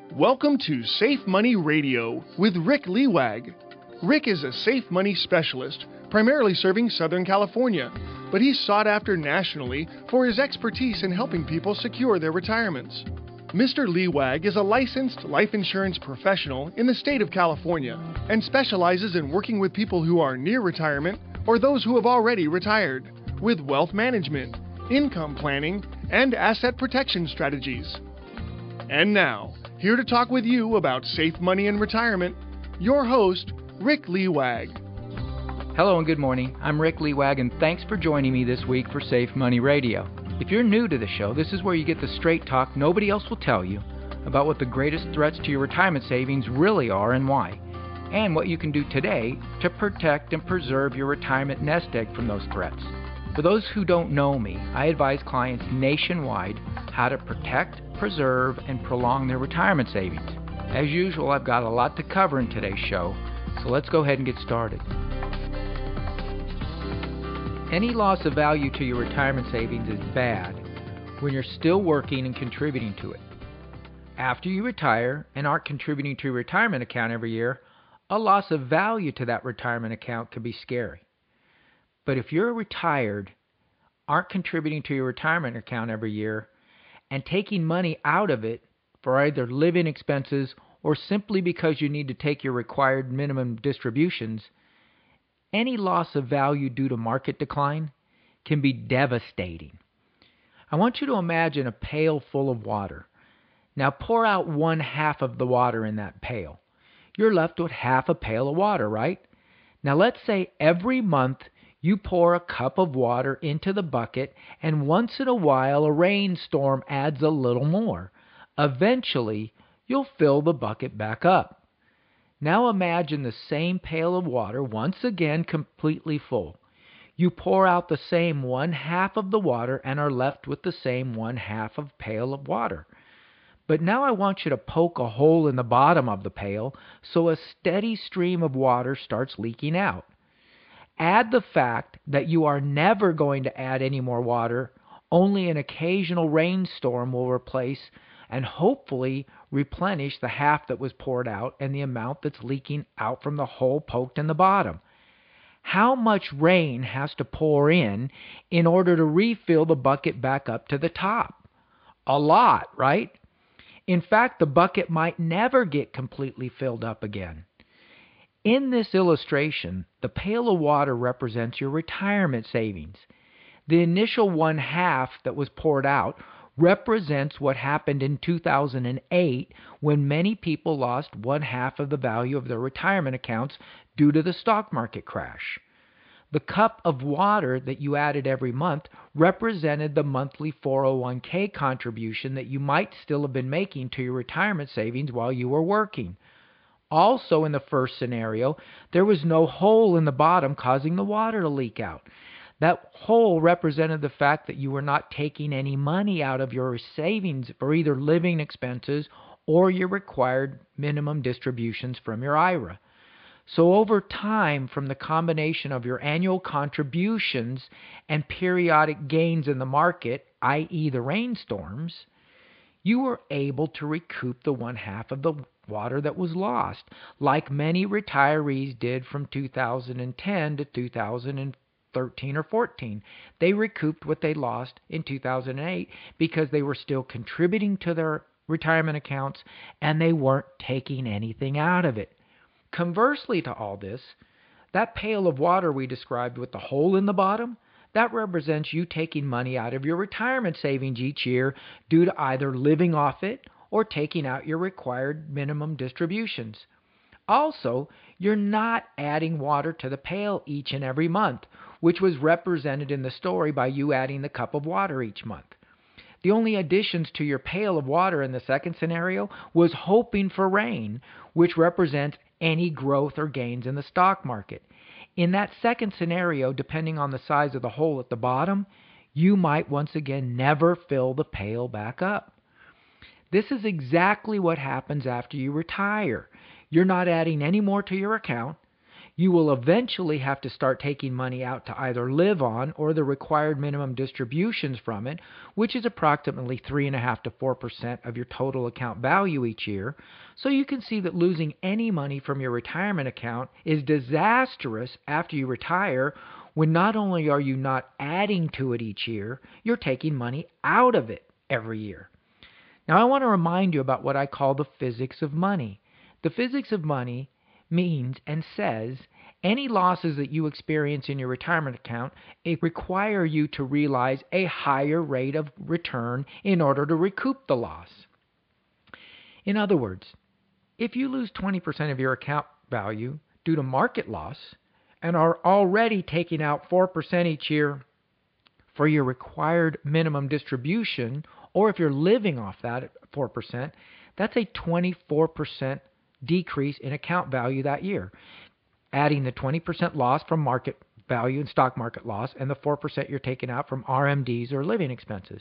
Welcome to Safe Money Radio with Rick Leewag. Rick is a safe money specialist, primarily serving Southern California, but he's sought after nationally for his expertise in helping people secure their retirements. Mr. Leewag is a licensed life insurance professional in the state of California and specializes in working with people who are near retirement or those who have already retired with wealth management, income planning, and asset protection strategies. And now, here to talk with you about safe money and retirement, your host, Rick Leewag. Hello and good morning. I'm Rick Leewag, and thanks for joining me this week for Safe Money Radio. If you're new to the show, this is where you get the straight talk nobody else will tell you about what the greatest threats to your retirement savings really are and why, and what you can do today to protect and preserve your retirement nest egg from those threats. For those who don't know me, I advise clients nationwide how to protect, preserve, and prolong their retirement savings. As usual, I've got a lot to cover in today's show, so let's go ahead and get started. Any loss of value to your retirement savings is bad when you're still working and contributing to it. After you retire and aren't contributing to your retirement account every year, a loss of value to that retirement account can be scary. But if you're retired, aren't contributing to your retirement account every year, and taking money out of it for either living expenses or simply because you need to take your required minimum distributions, any loss of value due to market decline can be devastating. I want you to imagine a pail full of water. Now pour out 1/2 of the water in that pail. You're left with half a pail of water, right? Now let's say every month you pour a cup of water into the bucket, and once in a while a rainstorm adds a little more. Eventually, you'll fill the bucket back up. Now imagine the same pail of water once again completely full. You pour out the same 1/2 of the water and are left with the same 1/2 of pail of water. But now I want you to poke a hole in the bottom of the pail so a steady stream of water starts leaking out. Add the fact that you are never going to add any more water, only an occasional rainstorm will replace and hopefully replenish the half that was poured out and the amount that's leaking out from the hole poked in the bottom. How much rain has to pour in order to refill the bucket back up to the top? A lot, right? In fact, the bucket might never get completely filled up again. In this illustration, the pail of water represents your retirement savings. The initial 1/2 that was poured out represents what happened in 2008 when many people lost 1/2 of the value of their retirement accounts due to the stock market crash. The cup of water that you added every month represented the monthly 401k contribution that you might still have been making to your retirement savings while you were working. Also, in the first scenario, there was no hole in the bottom causing the water to leak out. That hole represented the fact that you were not taking any money out of your savings for either living expenses or your required minimum distributions from your IRA. So over time, from the combination of your annual contributions and periodic gains in the market, i.e. the rainstorms, you were able to recoup the 1/2 of the water that was lost, like many retirees did from 2010 to 2013 or 14. They recouped what they lost in 2008 because they were still contributing to their retirement accounts and they weren't taking anything out of it. Conversely to all this, that pail of water we described with the hole in the bottom, that represents you taking money out of your retirement savings each year due to either living off it or taking out your required minimum distributions. Also, you're not adding water to the pail each and every month, which was represented in the story by you adding the cup of water each month. The only additions to your pail of water in the second scenario was hoping for rain, which represents any growth or gains in the stock market. In that second scenario, depending on the size of the hole at the bottom, you might once again never fill the pail back up. This is exactly what happens after you retire. You're not adding any more to your account. You will eventually have to start taking money out to either live on or the required minimum distributions from it, which is approximately 3.5% to 4% of your total account value each year. So you can see that losing any money from your retirement account is disastrous after you retire, when not only are you not adding to it each year, you're taking money out of it every year. Now I want to remind you about what I call the physics of money. The physics of money means and says any losses that you experience in your retirement account require you to realize a higher rate of return in order to recoup the loss. In other words, if you lose 20% of your account value due to market loss and are already taking out 4% each year for your required minimum distribution, or if you're living off that at 4%, that's a 24% decrease in account value that year. Adding the 20% loss from market value and stock market loss and the 4% you're taking out from RMDs or living expenses.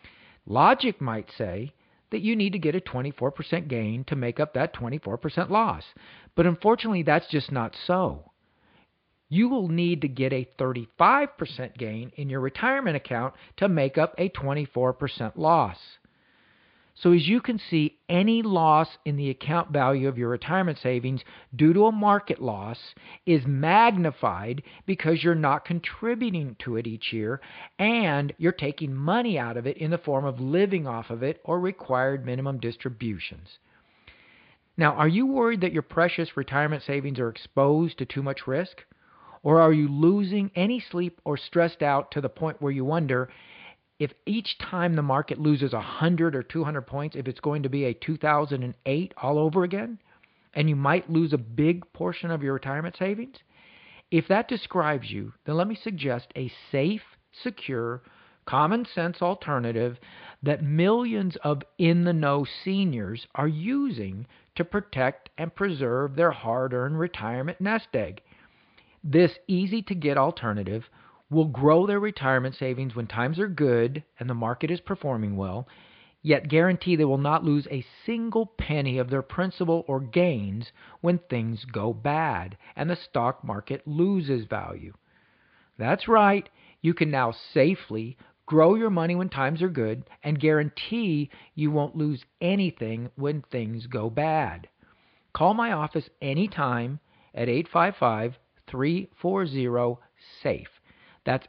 Logic might say that you need to get a 24% gain to make up that 24% loss. But unfortunately, that's just not so. You will need to get a 35% gain in your retirement account to make up a 24% loss. So as you can see, any loss in the account value of your retirement savings due to a market loss is magnified because you're not contributing to it each year and you're taking money out of it in the form of living off of it or required minimum distributions. Now, are you worried that your precious retirement savings are exposed to too much risk? Or are you losing any sleep or stressed out to the point where you wonder if each time the market loses 100 or 200 points, if it's going to be a 2008 all over again, and you might lose a big portion of your retirement savings? If that describes you, then let me suggest a safe, secure, common sense alternative that millions of in-the-know seniors are using to protect and preserve their hard-earned retirement nest egg. This easy-to-get alternative will grow their retirement savings when times are good and the market is performing well, yet guarantee they will not lose a single penny of their principal or gains when things go bad and the stock market loses value. That's right, you can now safely grow your money when times are good and guarantee you won't lose anything when things go bad. Call my office anytime at 855-340-SAFE. That's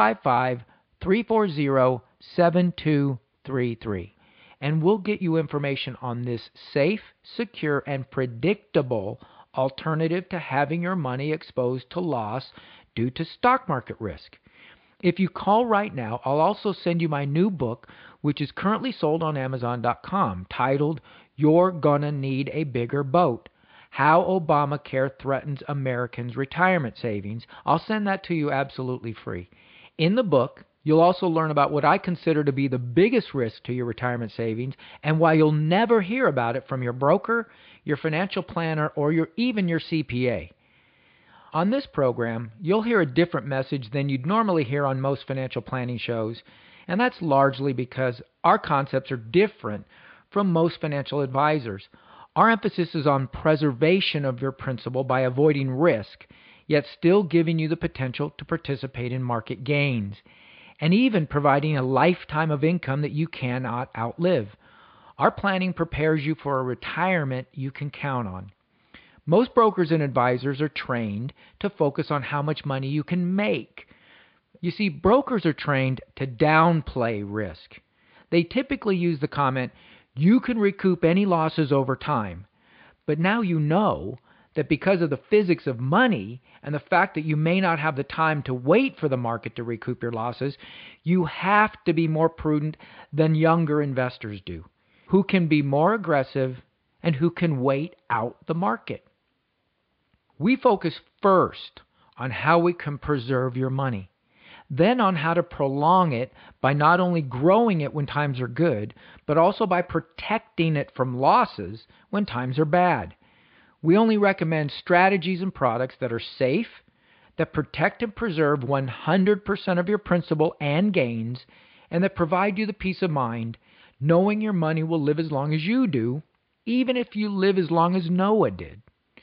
855-340-7233. And we'll get you information on this safe, secure, and predictable alternative to having your money exposed to loss due to stock market risk. If you call right now, I'll also send you my new book, which is currently sold on Amazon.com, titled You're Gonna Need a Bigger Boat: How Obamacare Threatens Americans' Retirement Savings. I'll send that to you absolutely free. In the book, you'll also learn about what I consider to be the biggest risk to your retirement savings and why you'll never hear about it from your broker, your financial planner, or even your CPA. On this program, you'll hear a different message than you'd normally hear on most financial planning shows, and that's largely because our concepts are different from most financial advisors. Our emphasis is on preservation of your principal by avoiding risk, yet still giving you the potential to participate in market gains, and even providing a lifetime of income that you cannot outlive. Our planning prepares you for a retirement you can count on. Most brokers and advisors are trained to focus on how much money you can make. You see, brokers are trained to downplay risk. They typically use the comment, "You can recoup any losses over time." But now you know that because of the physics of money and the fact that you may not have the time to wait for the market to recoup your losses, you have to be more prudent than younger investors do, who can be more aggressive and who can wait out the market. We focus first on how we can preserve your money, then on how to prolong it by not only growing it when times are good, but also by protecting it from losses when times are bad. We only recommend strategies and products that are safe, that protect and preserve 100% of your principal and gains, and that provide you the peace of mind knowing your money will live as long as you do, even if you live as long as Noah did.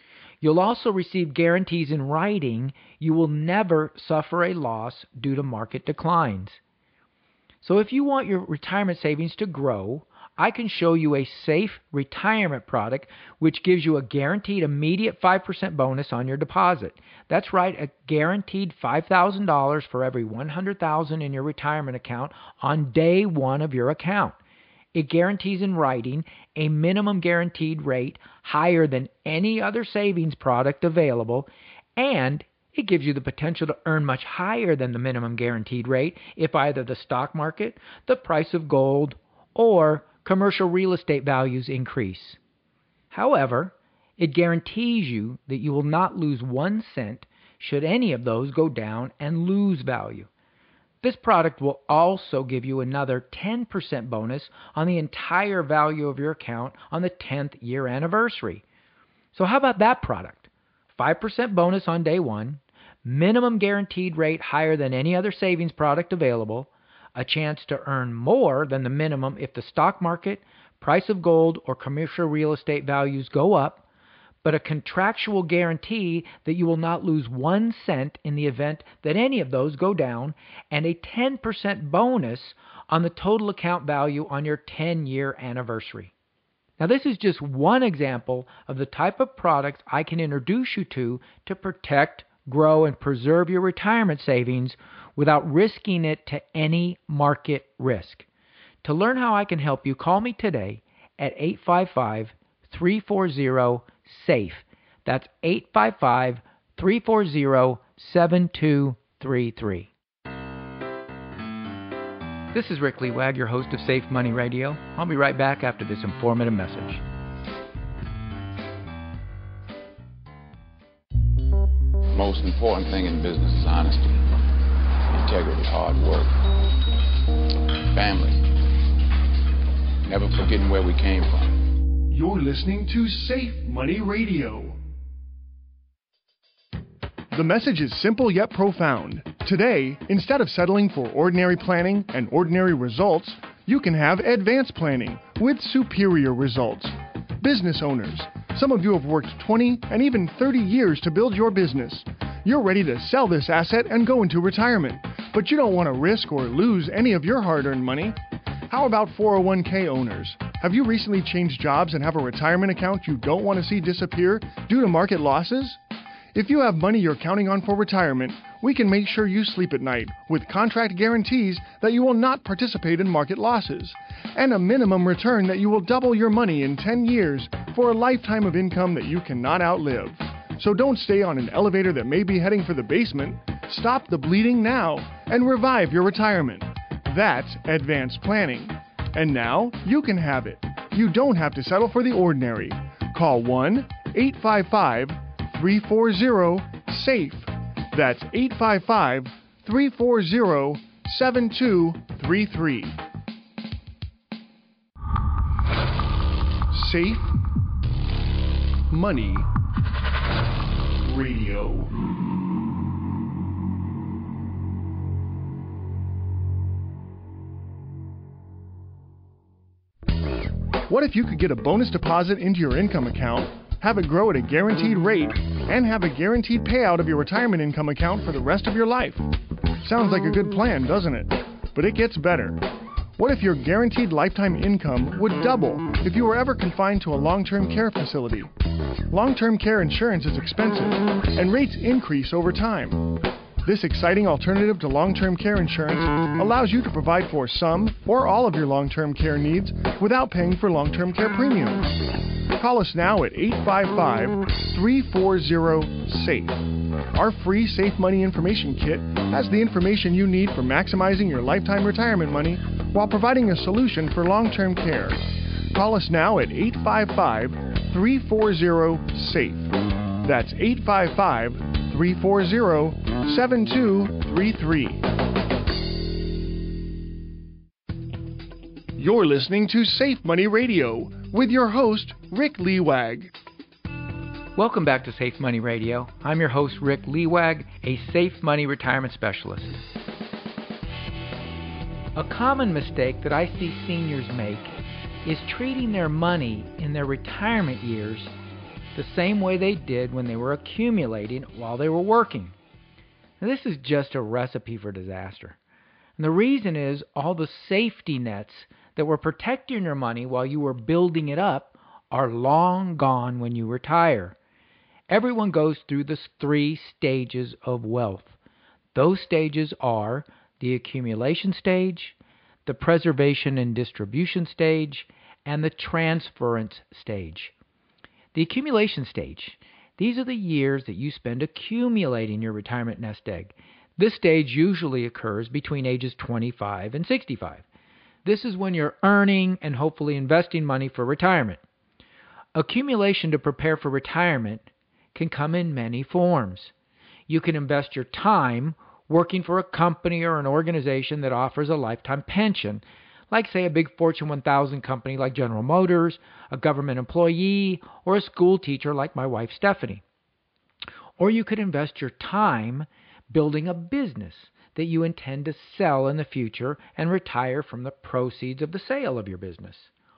You'll also receive guarantees in writing you will never suffer a loss due to market declines. So if you want your retirement savings to grow, I can show you a safe retirement product which gives you a guaranteed immediate 5% bonus on your deposit. That's right, a guaranteed $5,000 for every $100,000 in your retirement account on day one of your account. It guarantees in writing a minimum guaranteed rate higher than any other savings product available, and it gives you the potential to earn much higher than the minimum guaranteed rate if either the stock market, the price of gold, or commercial real estate values increase. However, it guarantees you that you will not lose 1 cent should any of those go down and lose value. This product will also give you another 10% bonus on the entire value of your account on the 10th year anniversary. So how about that product? 5% bonus on day one, minimum guaranteed rate higher than any other savings product available, a chance to earn more than the minimum if the stock market, price of gold, or commercial real estate values go up, but a contractual guarantee that you will not lose 1 cent in the event that any of those go down, and a 10% bonus on the total account value on your 10-year anniversary. Now, this is just one example of the type of products I can introduce you to protect, grow, and preserve your retirement savings without risking it to any market risk. To learn how I can help you, call me today at 855-340-SAFE. That's 855-340-7233. This is Rick Lewag, your host of Safe Money Radio. I'll be right back after this informative message. Most important thing in business is honesty, integrity, hard work, family, never forgetting where we came from. You're listening to Safe Money Radio. The message is simple yet profound. Today, instead of settling for ordinary planning and ordinary results, you can have advanced planning with superior results. Business owners, some of you have worked 20 and even 30 years to build your business. You're ready to sell this asset and go into retirement, but you don't want to risk or lose any of your hard-earned money. How about 401k owners? Have you recently changed jobs and have a retirement account you don't want to see disappear due to market losses? If you have money you're counting on for retirement, we can make sure you sleep at night with contract guarantees that you will not participate in market losses, and a minimum return that you will double your money in 10 years for a lifetime of income that you cannot outlive. So don't stay on an elevator that may be heading for the basement. Stop the bleeding now and revive your retirement. That's advanced planning. And now you can have it. You don't have to settle for the ordinary. Call 1-855-340-SAFE. That's 855-340-7233. Safe Money Radio. What if you could get a bonus deposit into your income account, have it grow at a guaranteed rate, and have a guaranteed payout of your retirement income account for the rest of your life? Sounds like a good plan, doesn't it? But it gets better. What if your guaranteed lifetime income would double if you were ever confined to a long-term care facility? Long-term care insurance is expensive, and rates increase over time. This exciting alternative to long-term care insurance allows you to provide for some or all of your long-term care needs without paying for long-term care premiums. Call us now at 855-340-SAFE. Our free Safe Money Information Kit has the information you need for maximizing your lifetime retirement money while providing a solution for long-term care. Call us now at 855-340-SAFE. That's 855-340-7233. You're listening to Safe Money Radio with your host, Rick Lewag. Welcome back to Safe Money Radio. I'm your host, Rick Lewag, a Safe Money retirement specialist. A common mistake that I see seniors make is treating their money in their retirement years the same way they did when they were accumulating while they were working. Now, this is just a recipe for disaster. And the reason is all the safety nets that were protecting your money while you were building it up are long gone when you retire. Everyone goes through the 3 stages of wealth. Those stages are the accumulation stage, the preservation and distribution stage, and the transference stage. The accumulation stage, these are the years that you spend accumulating your retirement nest egg. This stage usually occurs between ages 25 and 65. This is when you're earning and hopefully investing money for retirement. Accumulation to prepare for retirement can come in many forms. You can invest your time working for a company or an organization that offers a lifetime pension, like say a big Fortune 1000 company like General Motors, a government employee, or a school teacher like my wife Stephanie. Or you could invest your time building a business that you intend to sell in the future and retire from the proceeds of the sale of your business.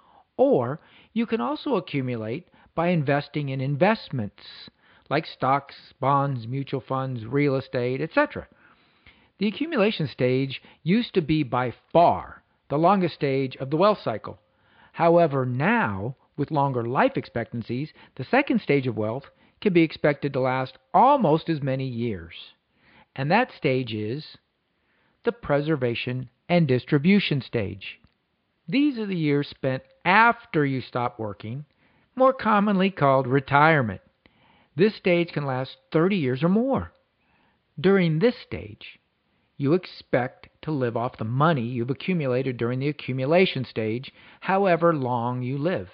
Or you can also accumulate by investing in investments like stocks, bonds, mutual funds, real estate, etc. The accumulation stage used to be by far the longest stage of the wealth cycle. However, now, with longer life expectancies, the second stage of wealth can be expected to last almost as many years. And that stage is the preservation and distribution stage. These are the years spent after you stop working, more commonly called retirement. This stage can last 30 years or more. During this stage, you expect to live off the money you've accumulated during the accumulation stage, however long you live.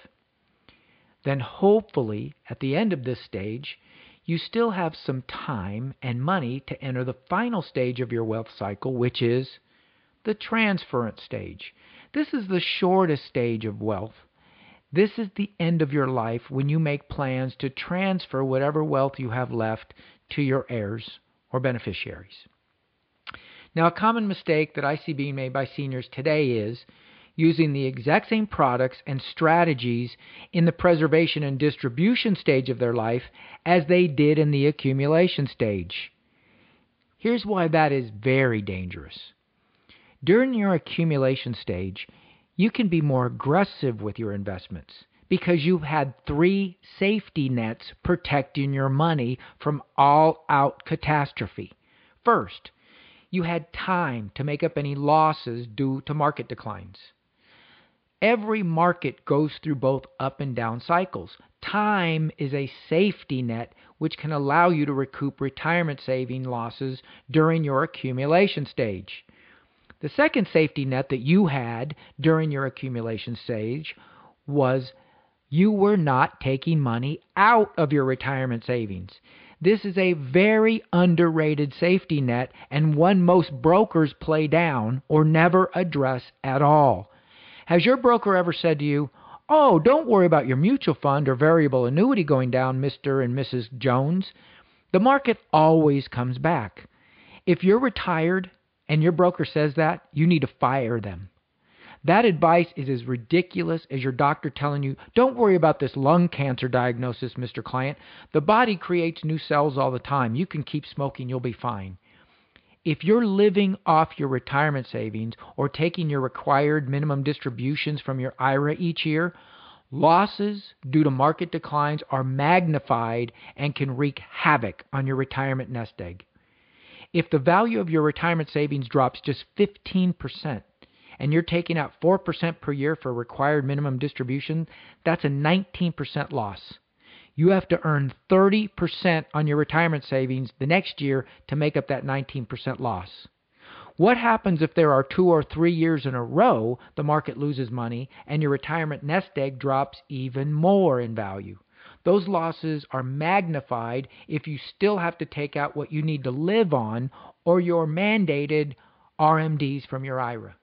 Then hopefully, at the end of this stage, you still have some time and money to enter the final stage of your wealth cycle, which is the transference stage. This is the shortest stage of wealth. This is the end of your life when you make plans to transfer whatever wealth you have left to your heirs or beneficiaries. Now, a common mistake that I see being made by seniors today is using the exact same products and strategies in the preservation and distribution stage of their life as they did in the accumulation stage. Here's why that is very dangerous. During your accumulation stage, you can be more aggressive with your investments because you've had 3 safety nets protecting your money from all-out catastrophe. First, you had time to make up any losses due to market declines. Every market goes through both up and down cycles. Time is a safety net which can allow you to recoup retirement saving losses during your accumulation stage. The second safety net that you had during your accumulation stage was you were not taking money out of your retirement savings. This is a very underrated safety net and one most brokers play down or never address at all. Has your broker ever said to you, "Oh, don't worry about your mutual fund or variable annuity going down, Mr. and Mrs. Jones. The market always comes back"? If you're retired and your broker says that, you need to fire them. That advice is as ridiculous as your doctor telling you, "Don't worry about this lung cancer diagnosis, Mr. Client. The body creates new cells all the time. You can keep smoking, you'll be fine." If you're living off your retirement savings or taking your required minimum distributions from your IRA each year, losses due to market declines are magnified and can wreak havoc on your retirement nest egg. If the value of your retirement savings drops just 15%, and you're taking out 4% per year for required minimum distribution, that's a 19% loss. You have to earn 30% on your retirement savings the next year to make up that 19% loss. What happens if there are 2 or 3 years in a row the market loses money and your retirement nest egg drops even more in value? Those losses are magnified if you still have to take out what you need to live on or your mandated RMDs from your IRA.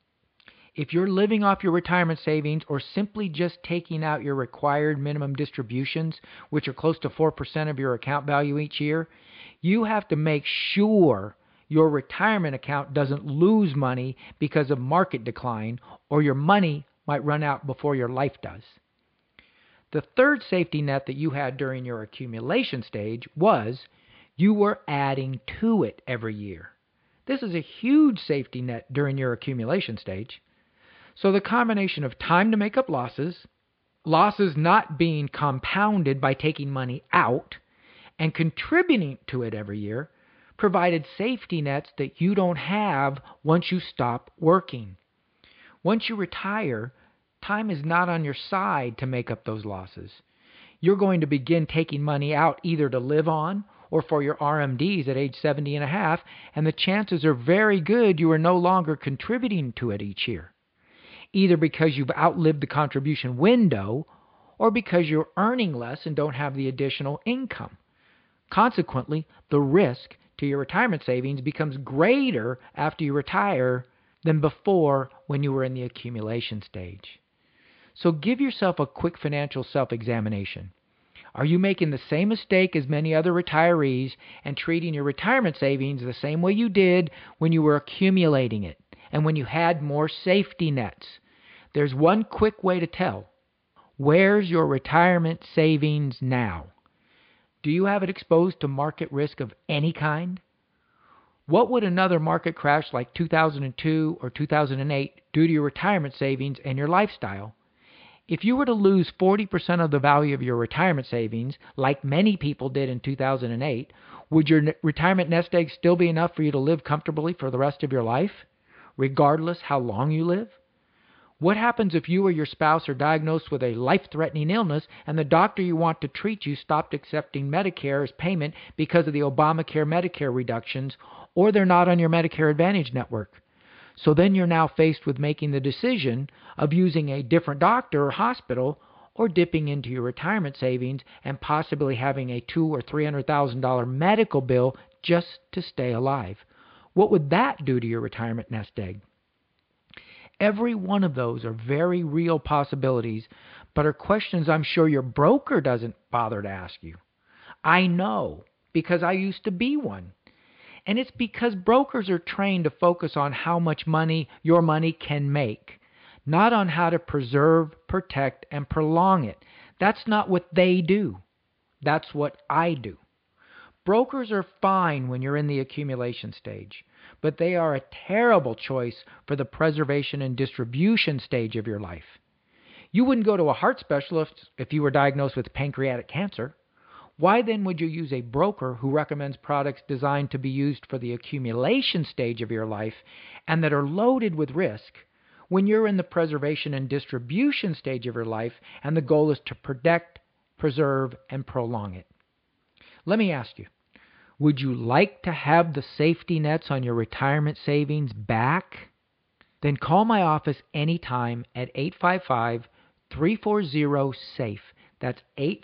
If you're living off your retirement savings or simply just taking out your required minimum distributions, which are close to 4% of your account value each year, you have to make sure your retirement account doesn't lose money because of market decline, or your money might run out before your life does. The third safety net that you had during your accumulation stage was you were adding to it every year. This is a huge safety net during your accumulation stage. So the combination of time to make up losses, losses not being compounded by taking money out, and contributing to it every year provided safety nets that you don't have once you stop working. Once you retire, time is not on your side to make up those losses. You're going to begin taking money out either to live on or for your RMDs at age 70 and a half, and the chances are very good you are no longer contributing to it each year, either because you've outlived the contribution window or because you're earning less and don't have the additional income. Consequently, the risk to your retirement savings becomes greater after you retire than before when you were in the accumulation stage. So give yourself a quick financial self-examination. Are you making the same mistake as many other retirees and treating your retirement savings the same way you did when you were accumulating it and when you had more safety nets? There's one quick way to tell. Where's your retirement savings now? Do you have it exposed to market risk of any kind? What would another market crash like 2002 or 2008 do to your retirement savings and your lifestyle? If you were to lose 40% of the value of your retirement savings, like many people did in 2008, would your retirement nest egg still be enough for you to live comfortably for the rest of your life, regardless how long you live? What happens if you or your spouse are diagnosed with a life-threatening illness and the doctor you want to treat you stopped accepting Medicare as payment because of the Obamacare Medicare reductions, or they're not on your Medicare Advantage network? So then you're now faced with making the decision of using a different doctor or hospital or dipping into your retirement savings and possibly having a $200,000 or $300,000 medical bill just to stay alive. What would that do to your retirement nest egg? Every one of those are very real possibilities, but are questions I'm sure your broker doesn't bother to ask you. I know, because I used to be one. And it's because brokers are trained to focus on how much money your money can make, not on how to preserve, protect, and prolong it. That's not what they do. That's what I do. Brokers are fine when you're in the accumulation stage, but they are a terrible choice for the preservation and distribution stage of your life. You wouldn't go to a heart specialist if you were diagnosed with pancreatic cancer. Why then would you use a broker who recommends products designed to be used for the accumulation stage of your life and that are loaded with risk when you're in the preservation and distribution stage of your life and the goal is to protect, preserve, and prolong it? Let me ask you, would you like to have the safety nets on your retirement savings back? Then call my office anytime at 855-340-SAFE. That's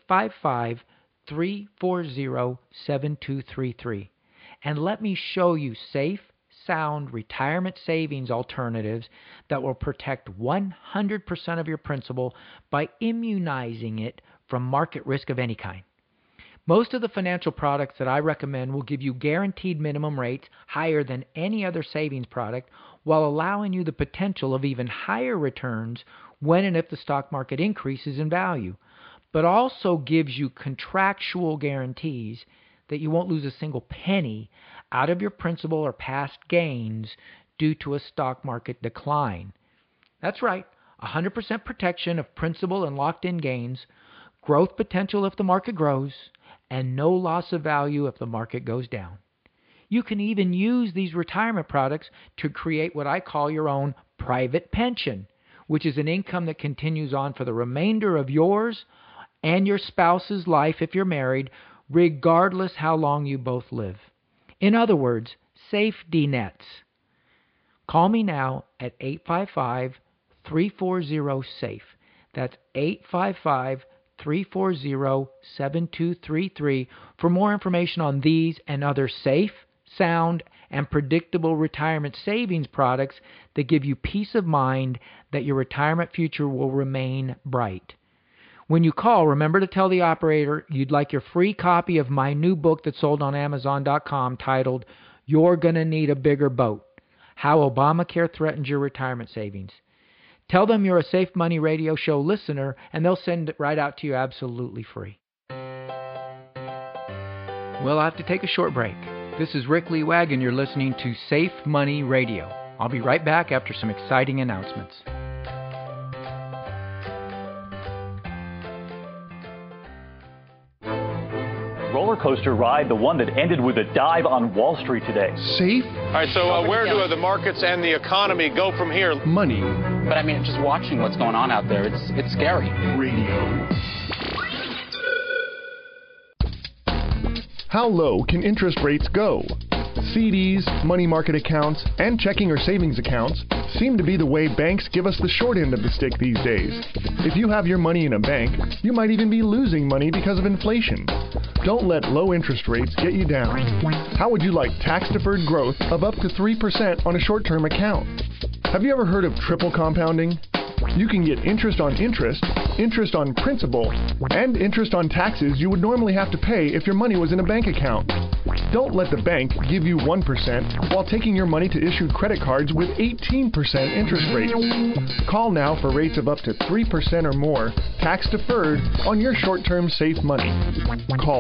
855-340-7233. And let me show you safe, sound retirement savings alternatives that will protect 100% of your principal by immunizing it from market risk of any kind. Most of the financial products that I recommend will give you guaranteed minimum rates higher than any other savings product while allowing you the potential of even higher returns when and if the stock market increases in value, but also gives you contractual guarantees that you won't lose a single penny out of your principal or past gains due to a stock market decline. That's right, 100% protection of principal and locked-in gains, growth potential if the market grows, and no loss of value if the market goes down. You can even use these retirement products to create what I call your own private pension, which is an income that continues on for the remainder of yours and your spouse's life if you're married, regardless how long you both live. In other words, safety nets. Call me now at 855-340-SAFE. That's 855-340-7233 for more information on these and other safe, sound, and predictable retirement savings products that give you peace of mind that your retirement future will remain bright. When you call, remember to tell the operator you'd like your free copy of my new book that's sold on Amazon.com titled, You're Gonna Need a Bigger Boat: How Obamacare Threatens Your Retirement Savings. Tell them you're a Safe Money Radio Show listener, and they'll send it right out to you absolutely free. Well, I have to take a short break. This is Rick Lewag, and you're listening to Safe Money Radio. I'll be right back after some exciting announcements. Roller coaster ride, the one that ended with a dive on Wall Street today. Safe? All right, so where do the markets and the economy go from here? Money. But I mean, just watching what's going on out there, it's scary. Radio. How low can interest rates go? CDs, money market accounts, and checking or savings accounts seem to be the way banks give us the short end of the stick these days. If you have your money in a bank, you might even be losing money because of inflation. Don't let low interest rates get you down. How would you like tax-deferred growth of up to 3% on a short-term account? Have you ever heard of triple compounding? You can get interest on interest, interest on principal, and interest on taxes you would normally have to pay if your money was in a bank account. Don't let the bank give you 1% while taking your money to issue credit cards with 18% interest rates. Call now for rates of up to 3% or more, tax deferred, on your short-term safe money. Call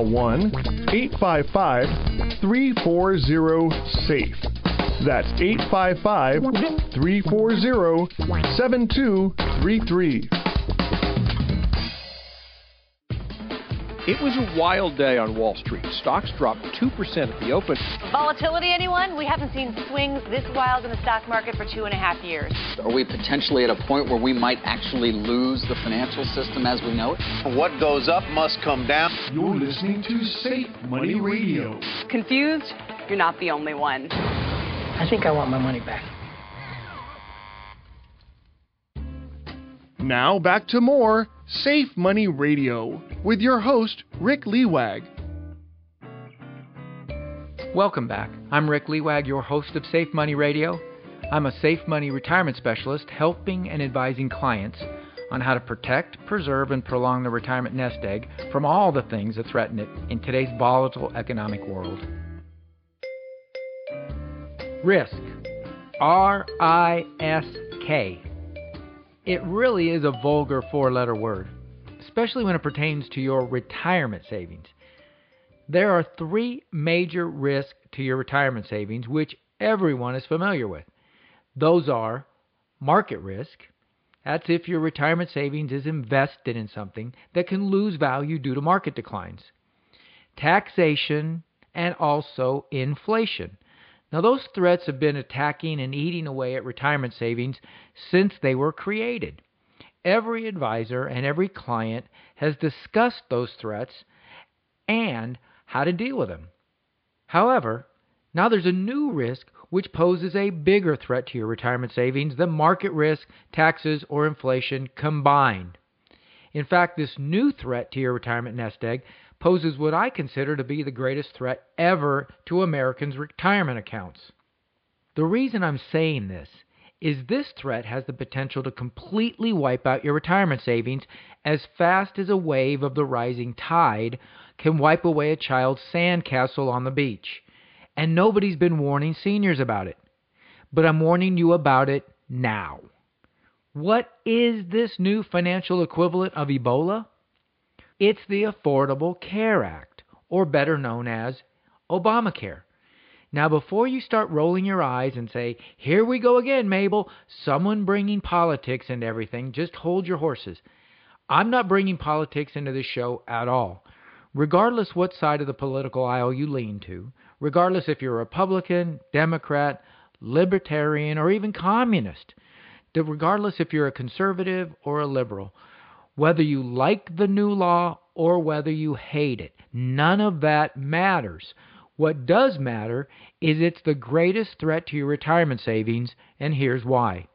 1-855-340-SAFE. That's 855-340-7233. It was a wild day on Wall Street. Stocks dropped 2% at the open. Volatility, anyone? We haven't seen swings this wild in the stock market for 2.5 years. Are we potentially at a point where we might actually lose the financial system as we know it? What goes up must come down. You're listening to Safe Money Radio. Confused? You're not the only one. I think I want my money back. Now back to more Safe Money Radio with your host, Rick Lewag. Welcome back. I'm Rick Lewag, your host of Safe Money Radio. I'm a safe money retirement specialist helping and advising clients on how to protect, preserve, and prolong the retirement nest egg from all the things that threaten it in today's volatile economic world. Risk. R-I-S-K. It really is a vulgar four-letter word, especially when it pertains to your retirement savings. There are three major risks to your retirement savings, which everyone is familiar with. Those are market risk. That's if your retirement savings is invested in something that can lose value due to market declines. Taxation, and also inflation. Now, those threats have been attacking and eating away at retirement savings since they were created. Every advisor and every client has discussed those threats and how to deal with them. However, now there's a new risk which poses a bigger threat to your retirement savings than market risk, taxes, or inflation combined. In fact, this new threat to your retirement nest egg poses what I consider to be the greatest threat ever to Americans' retirement accounts. The reason I'm saying this is this threat has the potential to completely wipe out your retirement savings as fast as a wave of the rising tide can wipe away a child's sandcastle on the beach. And nobody's been warning seniors about it. But I'm warning you about it now. What is this new financial equivalent of Ebola? It's the Affordable Care Act, or better known as Obamacare. Now, before you start rolling your eyes and say, here we go again, Mabel, someone bringing politics into everything, just hold your horses. I'm not bringing politics into this show at all. Regardless what side of the political aisle you lean to, regardless if you're a Republican, Democrat, Libertarian, or even Communist, regardless if you're a conservative or a liberal, whether you like the new law or whether you hate it, none of that matters. What does matter is it's the greatest threat to your retirement savings, and here's why.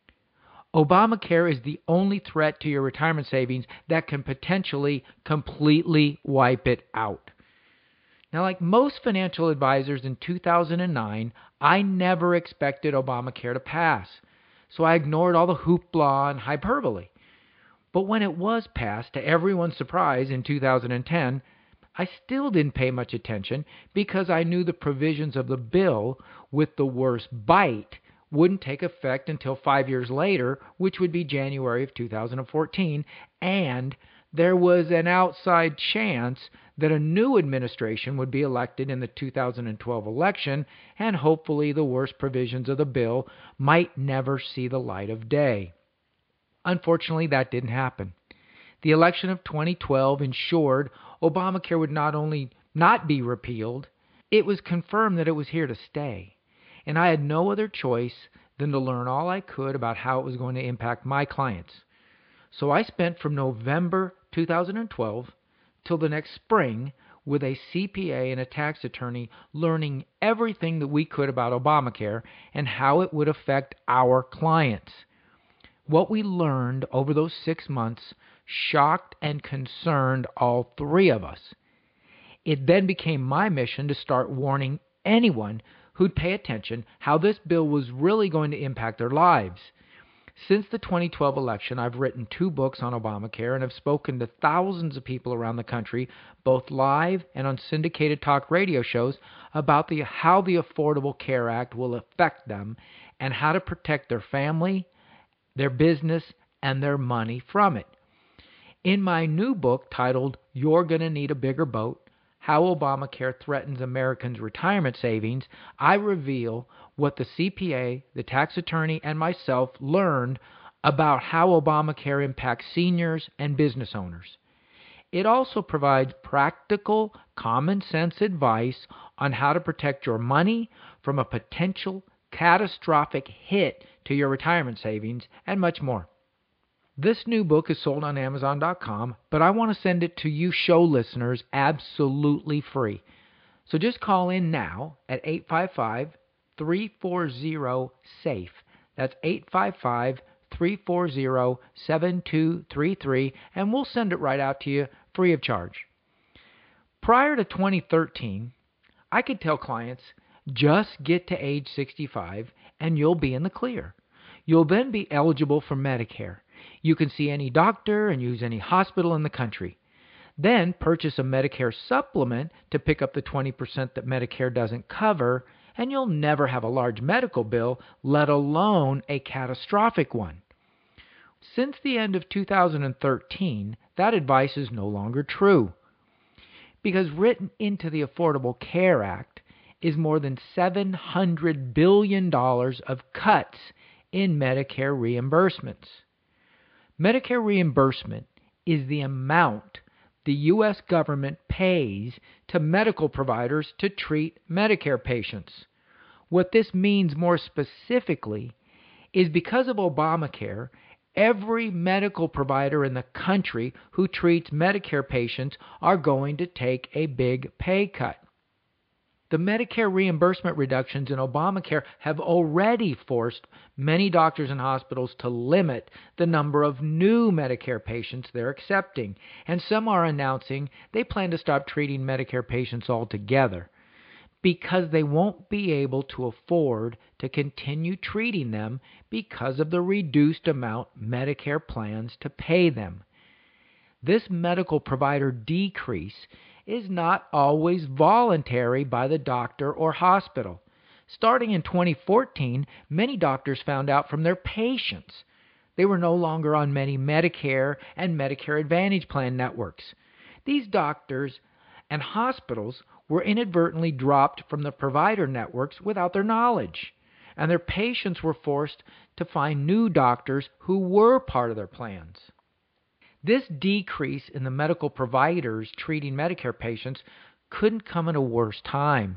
Obamacare is the only threat to your retirement savings that can potentially completely wipe it out. Now, like most financial advisors in 2009, I never expected Obamacare to pass, so I ignored all the hoopla and hyperbole. But when it was passed, to everyone's surprise in 2010, I still didn't pay much attention because I knew the provisions of the bill with the worst bite wouldn't take effect until 5 years later, which would be January of 2014, and there was an outside chance that a new administration would be elected in the 2012 election, and hopefully the worst provisions of the bill might never see the light of day. Unfortunately, that didn't happen. The election of 2012 ensured Obamacare would not only not be repealed, it was confirmed that it was here to stay. And I had no other choice than to learn all I could about how it was going to impact my clients. So I spent from November 2012 till the next spring with a CPA and a tax attorney learning everything that we could about Obamacare and how it would affect our clients. What we learned over those 6 months shocked and concerned all three of us. It then became my mission to start warning anyone who'd pay attention how this bill was really going to impact their lives. Since the 2012 election, I've written 2 books on Obamacare and have spoken to thousands of people around the country, both live and on syndicated talk radio shows, about how the Affordable Care Act will affect them and how to protect their family, their business, and their money from it. In my new book titled You're Gonna Need a Bigger Boat, How Obamacare Threatens Americans' Retirement Savings, I reveal what the CPA, the tax attorney, and myself learned about how Obamacare impacts seniors and business owners. It also provides practical, common-sense advice on how to protect your money from a potential catastrophic hit to your retirement savings, and much more. This new book is sold on Amazon.com, but I want to send it to you show listeners absolutely free. So just call in now at 855-340-SAFE. That's 855-340-7233, and we'll send it right out to you free of charge. Prior to 2013, I could tell clients, just get to age 65 and you'll be in the clear. You'll then be eligible for Medicare. You can see any doctor and use any hospital in the country. Then purchase a Medicare supplement to pick up the 20% that Medicare doesn't cover, and you'll never have a large medical bill, let alone a catastrophic one. Since the end of 2013, that advice is no longer true, because written into the Affordable Care Act is more than $700 billion of cuts in Medicare reimbursements. Medicare reimbursement is the amount the U.S. government pays to medical providers to treat Medicare patients. What this means more specifically is because of Obamacare, every medical provider in the country who treats Medicare patients are going to take a big pay cut. The Medicare reimbursement reductions in Obamacare have already forced many doctors and hospitals to limit the number of new Medicare patients they're accepting, and some are announcing they plan to stop treating Medicare patients altogether because they won't be able to afford to continue treating them because of the reduced amount Medicare plans to pay them. This medical provider decrease is not always voluntary by the doctor or hospital. Starting in 2014, many doctors found out from their patients they were no longer on many Medicare and Medicare Advantage plan networks. These doctors and hospitals were inadvertently dropped from the provider networks without their knowledge, and their patients were forced to find new doctors who were part of their plans. This decrease in the medical providers treating Medicare patients couldn't come at a worse time.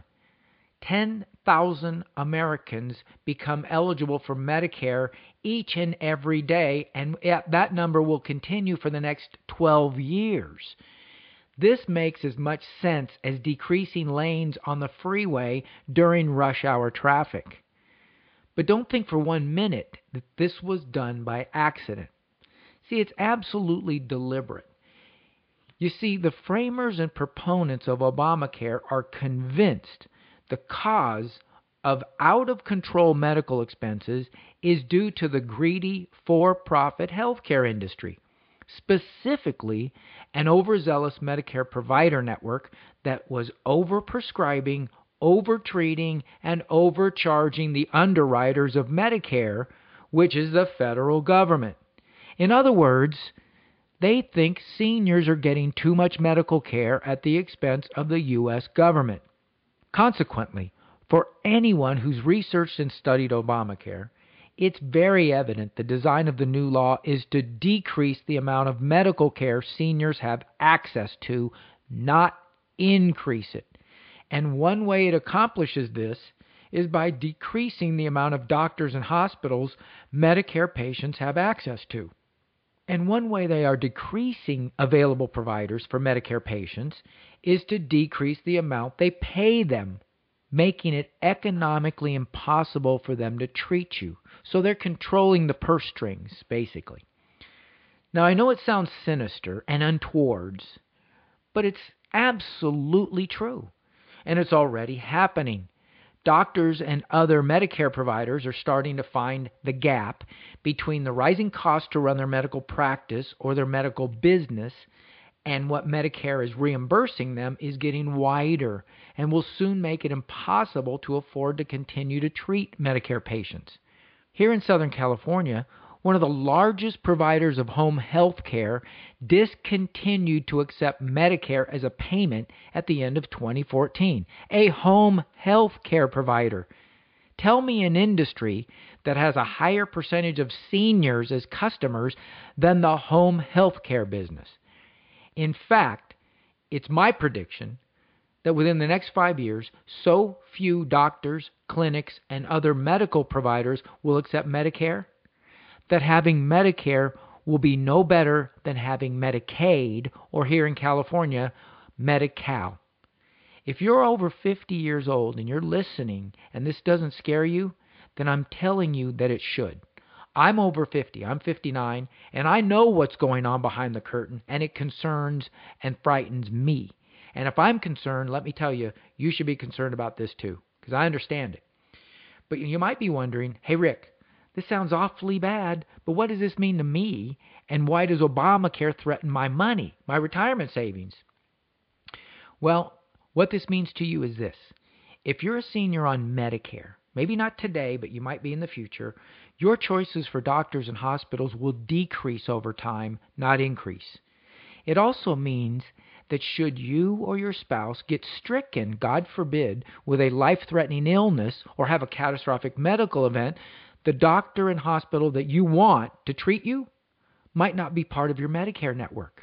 10,000 Americans become eligible for Medicare each and every day, and that number will continue for the next 12 years. This makes as much sense as decreasing lanes on the freeway during rush hour traffic. But don't think for 1 minute that this was done by accident. See, it's absolutely deliberate. You see, the framers and proponents of Obamacare are convinced the cause of out-of-control medical expenses is due to the greedy, for-profit healthcare industry, specifically an overzealous Medicare provider network that was overprescribing, overtreating and overcharging the underwriters of Medicare, which is the federal government. In other words, they think seniors are getting too much medical care at the expense of the U.S. government. Consequently, for anyone who's researched and studied Obamacare, it's very evident the design of the new law is to decrease the amount of medical care seniors have access to, not increase it. And one way it accomplishes this is by decreasing the amount of doctors and hospitals Medicare patients have access to. And one way they are decreasing available providers for Medicare patients is to decrease the amount they pay them, making it economically impossible for them to treat you. So they're controlling the purse strings, basically. Now, I know it sounds sinister and untoward, but it's absolutely true, and it's already happening. Doctors and other Medicare providers are starting to find the gap between the rising cost to run their medical practice or their medical business and what Medicare is reimbursing them is getting wider and will soon make it impossible to afford to continue to treat Medicare patients. Here in Southern California, one of the largest providers of home health care discontinued to accept Medicare as a payment at the end of 2014. A home health care provider. Tell me an industry that has a higher percentage of seniors as customers than the home health care business. In fact, it's my prediction that within the next 5 years, so few doctors, clinics, and other medical providers will accept Medicare that having Medicare will be no better than having Medicaid, or here in California, Medi-Cal. If you're over 50 years old and you're listening and this doesn't scare you, then I'm telling you that it should. I'm over 50. I'm 59, and I know what's going on behind the curtain, and it concerns and frightens me. And if I'm concerned, let me tell you, you should be concerned about this too, because I understand it. But you might be wondering, hey, Rick, this sounds awfully bad, but what does this mean to me, and why does Obamacare threaten my money, my retirement savings? Well, what this means to you is this. If you're a senior on Medicare, maybe not today, but you might be in the future, your choices for doctors and hospitals will decrease over time, not increase. It also means that should you or your spouse get stricken, God forbid, with a life-threatening illness or have a catastrophic medical event, the doctor and hospital that you want to treat you might not be part of your Medicare network.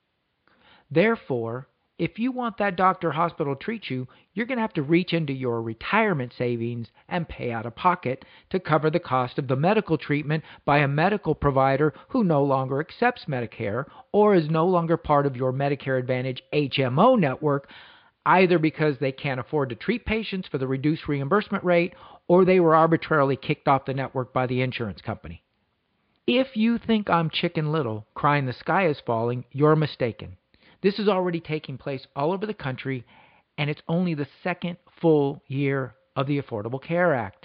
Therefore, if you want that doctor or hospital to treat you, you're going to have to reach into your retirement savings and pay out of pocket to cover the cost of the medical treatment by a medical provider who no longer accepts Medicare or is no longer part of your Medicare Advantage HMO network, either because they can't afford to treat patients for the reduced reimbursement rate or they were arbitrarily kicked off the network by the insurance company. If you think I'm Chicken Little crying the sky is falling, you're mistaken. This is already taking place all over the country, and it's only the second full year of the Affordable Care Act.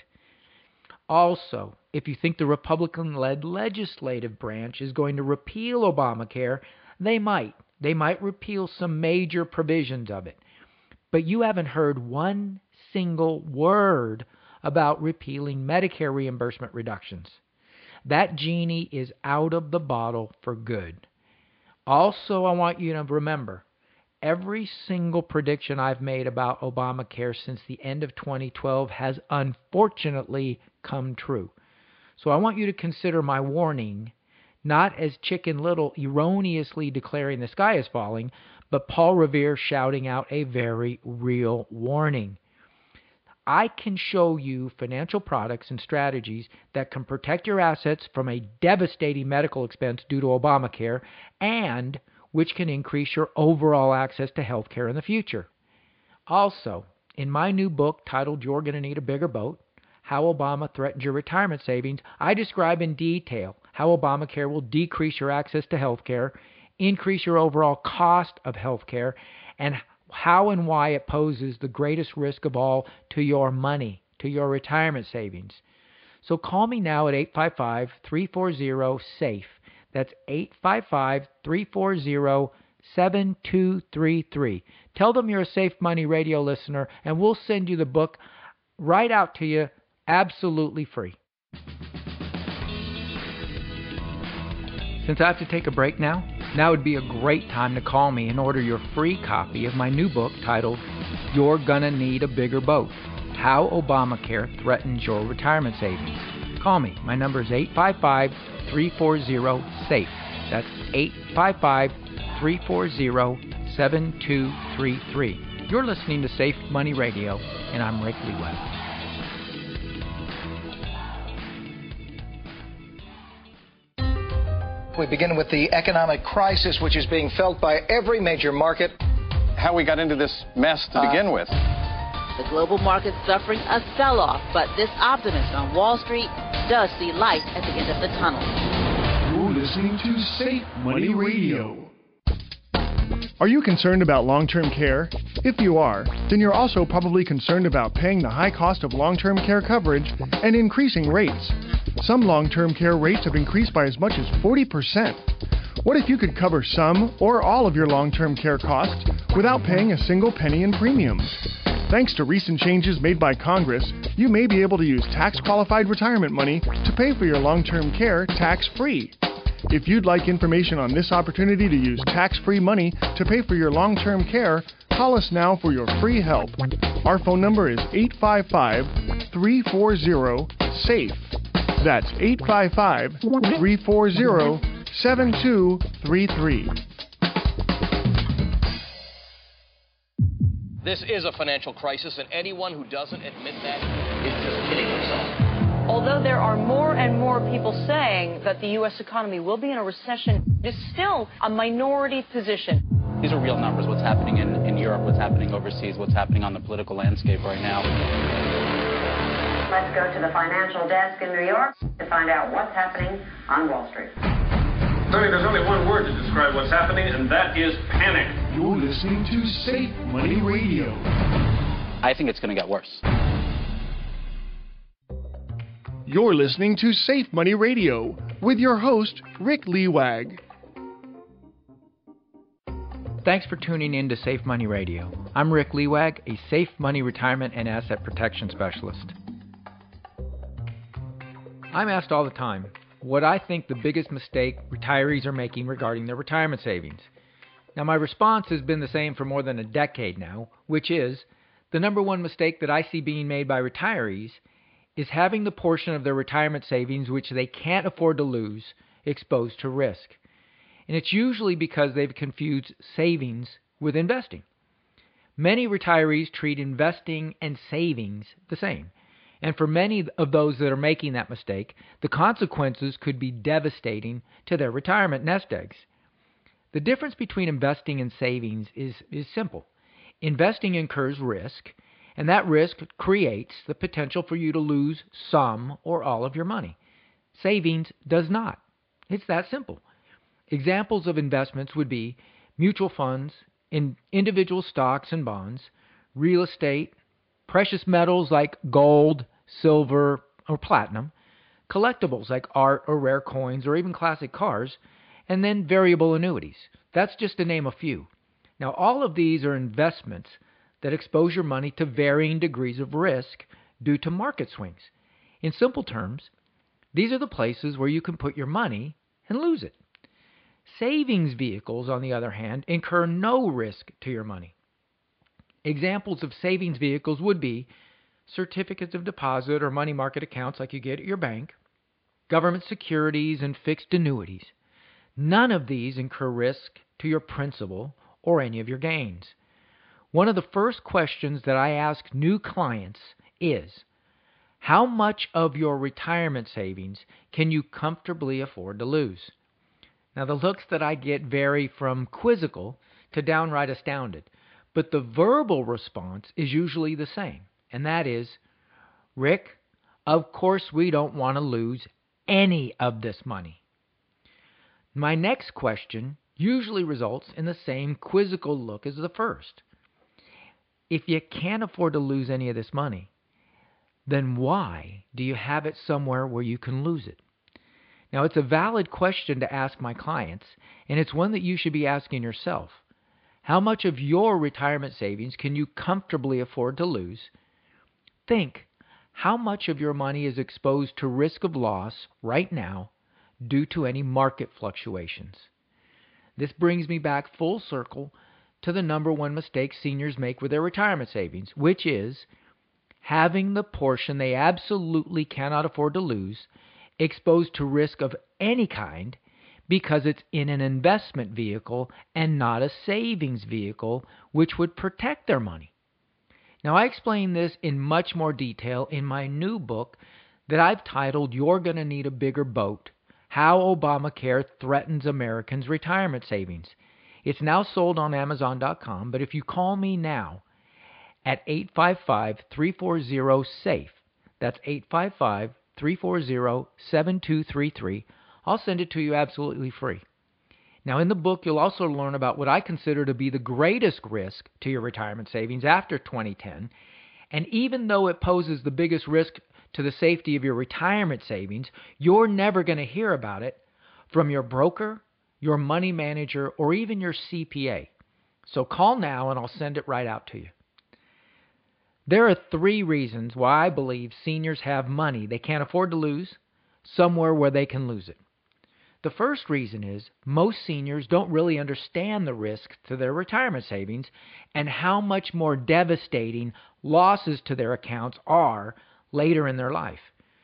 Also, if you think the Republican-led legislative branch is going to repeal Obamacare, they might. They might repeal some major provisions of it. But you haven't heard one single word about repealing Medicare reimbursement reductions. That genie is out of the bottle for good. Also, I want you to remember, every single prediction I've made about Obamacare since the end of 2012 has unfortunately come true. So I want you to consider my warning not as Chicken Little erroneously declaring the sky is falling, but Paul Revere shouting out a very real warning. I can show you financial products and strategies that can protect your assets from a devastating medical expense due to Obamacare and which can increase your overall access to health care in the future. Also, in my new book titled You're Going to Need a Bigger Boat, How Obama Threatened Your Retirement Savings, I describe in detail how Obamacare will decrease your access to health care, increase your overall cost of health care, and how and why it poses the greatest risk of all to your money, to your retirement savings. So call me now at 855-340-SAFE. That's 855-340-SAFE 7233. Tell them you're a Safe Money Radio listener, and we'll send you the book right out to you absolutely free. Since I have to take a break now would be a great time to call me and order your free copy of my new book titled You're Gonna Need a Bigger Boat: How Obamacare Threatens Your Retirement Savings. Call me. My number is 855-340-SAFE. That's 855-340-7233. You're listening to Safe Money Radio, and I'm Rick Liwag. We begin with the economic crisis, which is being felt by every major market. How we got into this mess to begin with. The global market's suffering a sell-off, but this optimist on Wall Street does see light at the end of the tunnel. You're listening to Safe Money Radio. Are you concerned about long-term care? If you are, then you're also probably concerned about paying the high cost of long-term care coverage and increasing rates. Some long-term care rates have increased by as much as 40%. What if you could cover some or all of your long-term care costs without paying a single penny in premiums? Thanks to recent changes made by Congress, you may be able to use tax-qualified retirement money to pay for your long-term care tax-free. If you'd like information on this opportunity to use tax-free money to pay for your long-term care, call us now for your free help. Our phone number is 855-340-SAFE. That's 855-340-7233. This is a financial crisis, and anyone who doesn't admit that is just kidding themselves. Although there are more and more people saying that the U.S. economy will be in a recession, it is still a minority position. These are real numbers. What's happening in Europe, what's happening overseas, what's happening on the political landscape right now. Let's go to the financial desk in New York to find out what's happening on Wall Street. Tony, there's only one word to describe what's happening, and that is panic. You're listening to Safe Money Radio. I think it's going to get worse. You're listening to Safe Money Radio with your host, Rick Liwag. Thanks for tuning in to Safe Money Radio. I'm Rick Liwag, a Safe Money Retirement and Asset Protection Specialist. I'm asked all the time what I think the biggest mistake retirees are making regarding their retirement savings. Now, my response has been the same for more than a decade now, which is the number one mistake that I see being made by retirees is having the portion of their retirement savings which they can't afford to lose exposed to risk. And it's usually because they've confused savings with investing. Many retirees treat investing and savings the same. And for many of those that are making that mistake, the consequences could be devastating to their retirement nest eggs. The difference between investing and savings is simple. Investing incurs risk, and that risk creates the potential for you to lose some or all of your money. Savings does not. It's that simple. Examples of investments would be mutual funds, in individual stocks and bonds, real estate, precious metals like gold, silver, or platinum, collectibles like art or rare coins or even classic cars, and then variable annuities. That's just to name a few. Now, all of these are investments that expose your money to varying degrees of risk due to market swings. In simple terms, these are the places where you can put your money and lose it. Savings vehicles, on the other hand, incur no risk to your money. Examples of savings vehicles would be certificates of deposit or money market accounts like you get at your bank, government securities, and fixed annuities. None of these incur risk to your principal or any of your gains. One of the first questions that I ask new clients is, how much of your retirement savings can you comfortably afford to lose? Now, the looks that I get vary from quizzical to downright astounded, but the verbal response is usually the same, and that is, Rick, of course we don't want to lose any of this money. My next question usually results in the same quizzical look as the first. If you can't afford to lose any of this money, then why do you have it somewhere where you can lose it? Now, it's a valid question to ask my clients, and it's one that you should be asking yourself. How much of your retirement savings can you comfortably afford to lose? Think, how much of your money is exposed to risk of loss right now due to any market fluctuations? This brings me back full circle to the number one mistake seniors make with their retirement savings, which is having the portion they absolutely cannot afford to lose exposed to risk of any kind because it's in an investment vehicle and not a savings vehicle, which would protect their money. Now, I explain this in much more detail in my new book that I've titled You're Gonna Need a Bigger Boat: How Obamacare Threatens Americans' Retirement Savings. It's now sold on Amazon.com, but if you call me now at 855-340-SAFE, that's 855-340-7233, I'll send it to you absolutely free. Now, in the book, you'll also learn about what I consider to be the greatest risk to your retirement savings after 2010. And even though it poses the biggest risk to the safety of your retirement savings, you're never going to hear about it from your broker, your money manager, or even your CPA. So call now and I'll send it right out to you. There are 3 reasons why I believe seniors have money they can't afford to lose somewhere where they can lose it. The first reason is most seniors don't really understand the risks to their retirement savings and how much more devastating losses to their accounts are later in their life.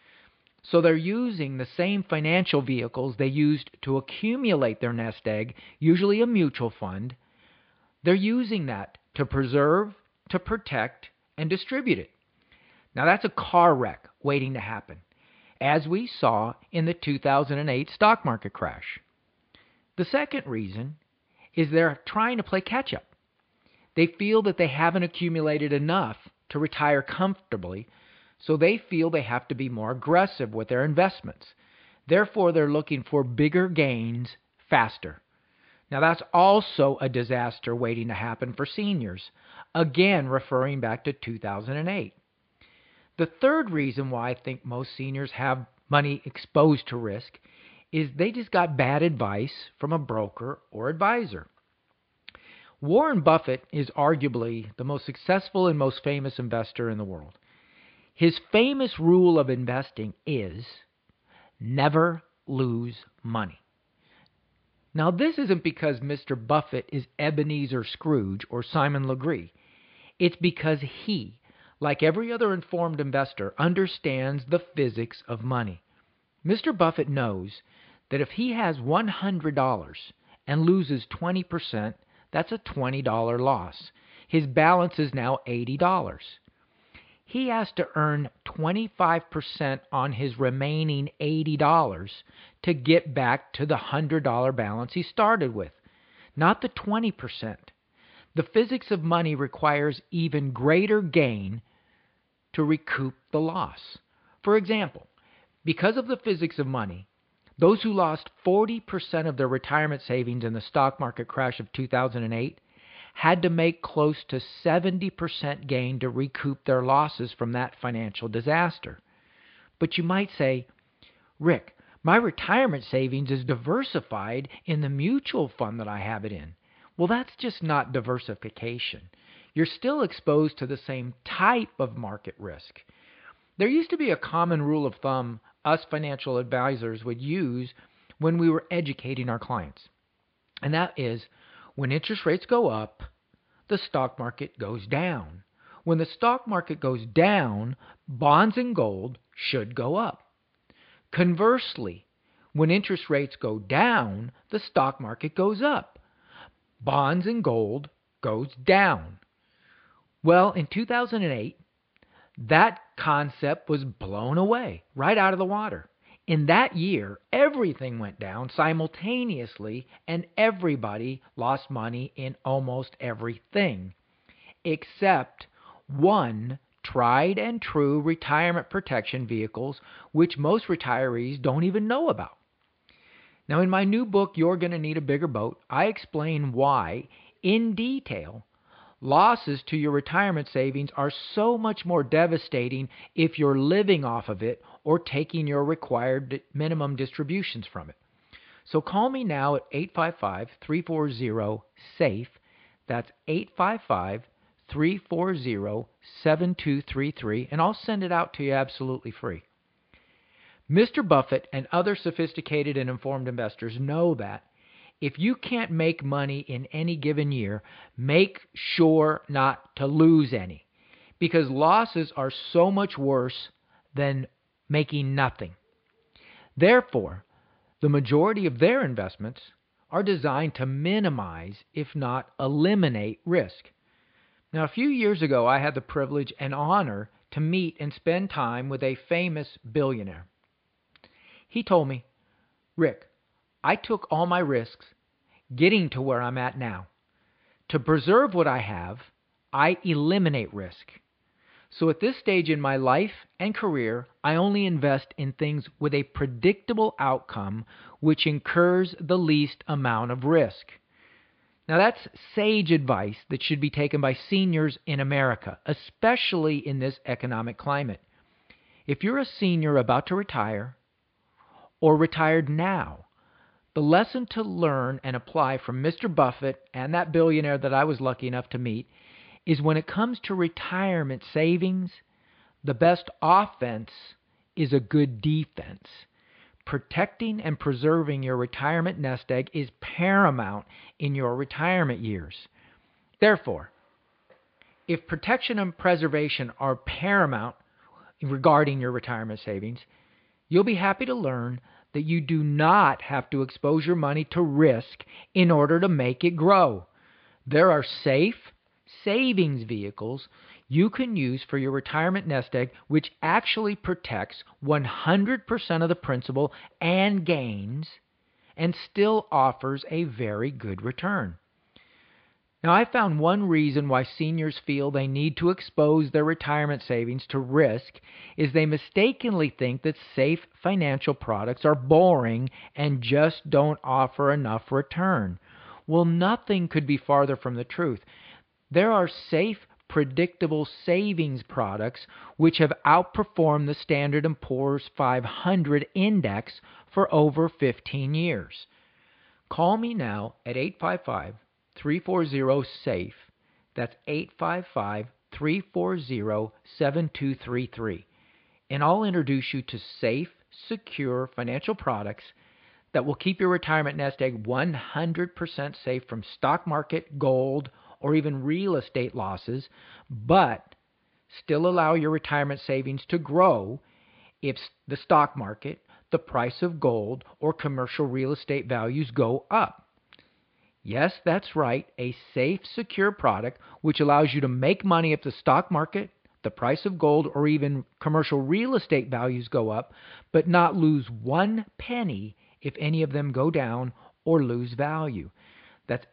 So they're using the same financial vehicles they used to accumulate their nest egg, usually a mutual fund. They're using that to preserve, to protect, and distribute it. Now that's a car wreck waiting to happen, as we saw in the 2008 stock market crash. The second reason is they're trying to play catch up. They feel that they haven't accumulated enough to retire comfortably, so they feel they have to be more aggressive with their investments. Therefore, they're looking for bigger gains faster. Now, that's also a disaster waiting to happen for seniors, again referring back to 2008. The third reason why I think most seniors have money exposed to risk is they just got bad advice from a broker or advisor. Warren Buffett is arguably the most successful and most famous investor in the world. His famous rule of investing is never lose money. Now, this isn't because Mr. Buffett is Ebenezer Scrooge or Simon Legree. It's because he, like every other informed investor, understands the physics of money. Mr. Buffett knows that if he has $100 and loses 20%, that's a $20 loss. His balance is now $80. He has to earn 25% on his remaining $80 to get back to the $100 balance he started with, not the 20%. The physics of money requires even greater gain to recoup the loss. For example, because of the physics of money, those who lost 40% of their retirement savings in the stock market crash of 2008 had to make close to 70% gain to recoup their losses from that financial disaster. But you might say, Rick, my retirement savings is diversified in the mutual fund that I have it in. Well, that's just not diversification. You're still exposed to the same type of market risk. There used to be a common rule of thumb us financial advisors would use when we were educating our clients. And that is, when interest rates go up, the stock market goes down. When the stock market goes down, bonds and gold should go up. Conversely, when interest rates go down, the stock market goes up. Bonds and gold goes down. Well, in 2008, that concept was blown away, right out of the water. In that year, everything went down simultaneously, and everybody lost money in almost everything, except one tried and true retirement protection vehicles, which most retirees don't even know about. Now, in my new book, You're Gonna Need a Bigger Boat, I explain why, in detail, losses to your retirement savings are so much more devastating if you're living off of it or taking your required minimum distributions from it. So call me now at 855-340-SAFE. That's 855-340-7233, and I'll send it out to you absolutely free. Mr. Buffett and other sophisticated and informed investors know that if you can't make money in any given year, make sure not to lose any, because losses are so much worse than making nothing. Therefore, the majority of their investments are designed to minimize, if not eliminate, risk. Now, a few years ago, I had the privilege and honor to meet and spend time with a famous billionaire. He told me, "Rick, I took all my risks getting to where I'm at now. To preserve what I have, I eliminate risk. So at this stage in my life and career, I only invest in things with a predictable outcome which incurs the least amount of risk." Now that's sage advice that should be taken by seniors in America, especially in this economic climate. If you're a senior about to retire or retired now, the lesson to learn and apply from Mr. Buffett and that billionaire that I was lucky enough to meet is when it comes to retirement savings, the best offense is a good defense. Protecting and preserving your retirement nest egg is paramount in your retirement years. Therefore, if protection and preservation are paramount regarding your retirement savings, you'll be happy to learn that you do not have to expose your money to risk in order to make it grow. There are safe savings vehicles you can use for your retirement nest egg, which actually protects 100% of the principal and gains and still offers a very good return. Now, I found one reason why seniors feel they need to expose their retirement savings to risk is they mistakenly think that safe financial products are boring and just don't offer enough return. Well, nothing could be farther from the truth. There are safe, predictable savings products which have outperformed the Standard & Poor's 500 index for over 15 years. Call me now at 855-340-SAFE. That's 855-340-7233. And I'll introduce you to safe, secure financial products that will keep your retirement nest egg 100% safe from stock market, gold, or even real estate losses, but still allow your retirement savings to grow if the stock market, the price of gold, or commercial real estate values go up. Yes, that's right, a safe, secure product which allows you to make money if the stock market, the price of gold, or even commercial real estate values go up, but not lose one penny if any of them go down or lose value. That's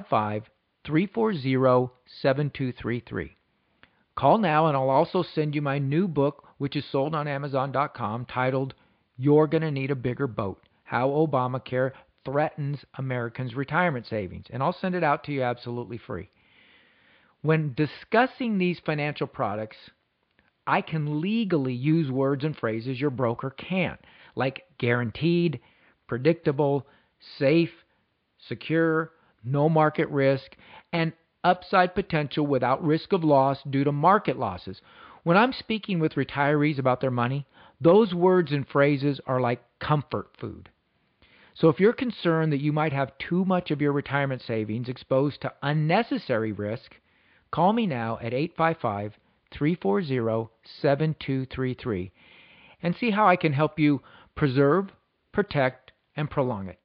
855-340-7233. Call now, and I'll also send you my new book, which is sold on Amazon.com, titled You're Gonna Need a Bigger Boat: How Obamacare Threatens Americans' Retirement Savings. And I'll send it out to you absolutely free. When discussing these financial products, I can legally use words and phrases your broker can't, like guaranteed, predictable, safe, secure, no market risk, and upside potential without risk of loss due to market losses. When I'm speaking with retirees about their money, those words and phrases are like comfort food. So if you're concerned that you might have too much of your retirement savings exposed to unnecessary risk, call me now at 855-340-7233 and see how I can help you preserve, protect, and prolong it.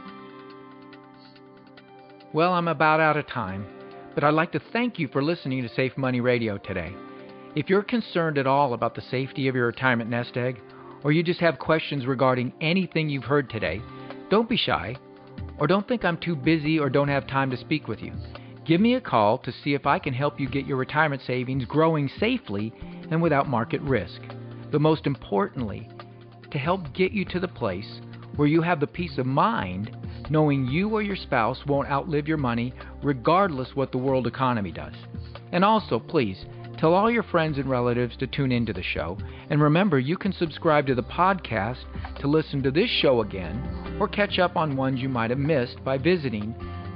Well, I'm about out of time, but I'd like to thank you for listening to Safe Money Radio today. If you're concerned at all about the safety of your retirement nest egg, or you just have questions regarding anything you've heard today, don't be shy, or don't think I'm too busy or don't have time to speak with you. Give me a call to see if I can help you get your retirement savings growing safely and without market risk. But most importantly, to help get you to the place where you have the peace of mind knowing you or your spouse won't outlive your money regardless what the world economy does. And also, please, Tell all your friends and relatives to tune into the show. And remember, you can subscribe to the podcast to listen to this show again or catch up on ones you might have missed by visiting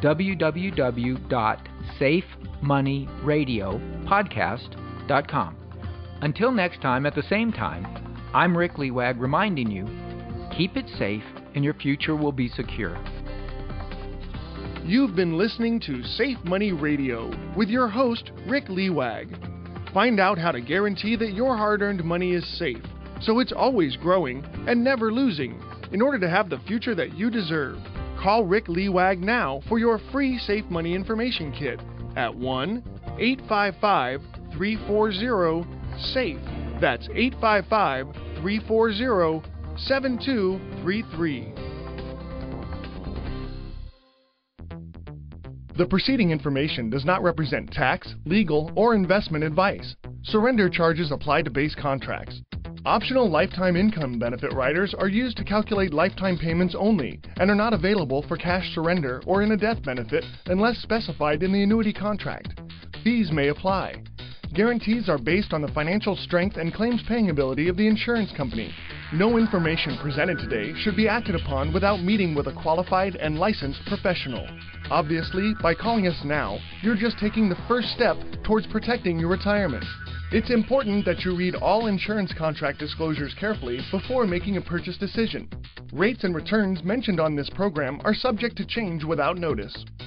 www.safemoneyradiopodcast.com. Until next time at the same time, I'm Rick Lewag reminding you, keep it safe and your future will be secure. You've been listening to Safe Money Radio with your host, Rick Lewag. Find out how to guarantee that your hard-earned money is safe, so it's always growing and never losing, in order to have the future that you deserve. Call Rick Lewag now for your free Safe Money Information Kit at 1-855-340-SAFE. That's 855-340-7233. The preceding information does not represent tax, legal, or investment advice. Surrender charges apply to base contracts. Optional lifetime income benefit riders are used to calculate lifetime payments only and are not available for cash surrender or in a death benefit unless specified in the annuity contract. Fees may apply. Guarantees are based on the financial strength and claims paying ability of the insurance company. No information presented today should be acted upon without meeting with a qualified and licensed professional. Obviously, by calling us now, you're just taking the first step towards protecting your retirement. It's important that you read all insurance contract disclosures carefully before making a purchase decision. Rates and returns mentioned on this program are subject to change without notice.